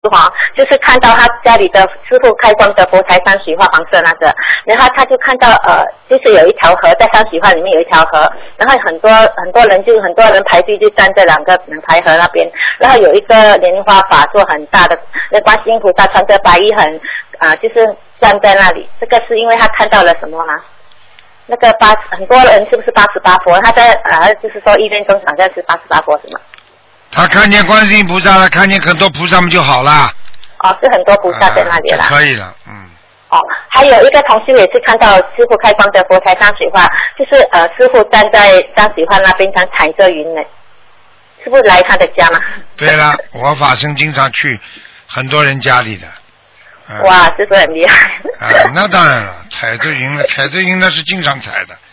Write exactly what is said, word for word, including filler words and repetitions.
哈，就是看到他家里的师傅开光的佛台山水画黄色那个，然后他就看到呃，就是有一条河在山水画里面有一条河，然后很多很多人就很多人排队就站在两个排河那边，然后有一个莲花法座很大的，那观世音菩萨穿着白衣很啊、呃，就是站在那里，这个是因为他看到了什么吗？那个八很多人是不是八十八佛？他在呃，就是说一边中好像是八十八佛是吗？ 他看见观世音菩萨了，看见很多菩萨们就好了。 哦，是很多菩萨在那里了。 啊、可以了，嗯。 哦，还有一个同修也是看到师傅开光的佛台山水画，就是呃，师傅站在山水画那边，像踩着云呢。是不是来他的家吗？ 对了，我法身经常去很多人家里的。嗯、 哇，这是很厉害。 啊，那当然了，踩着云了，踩着云那是经常踩的。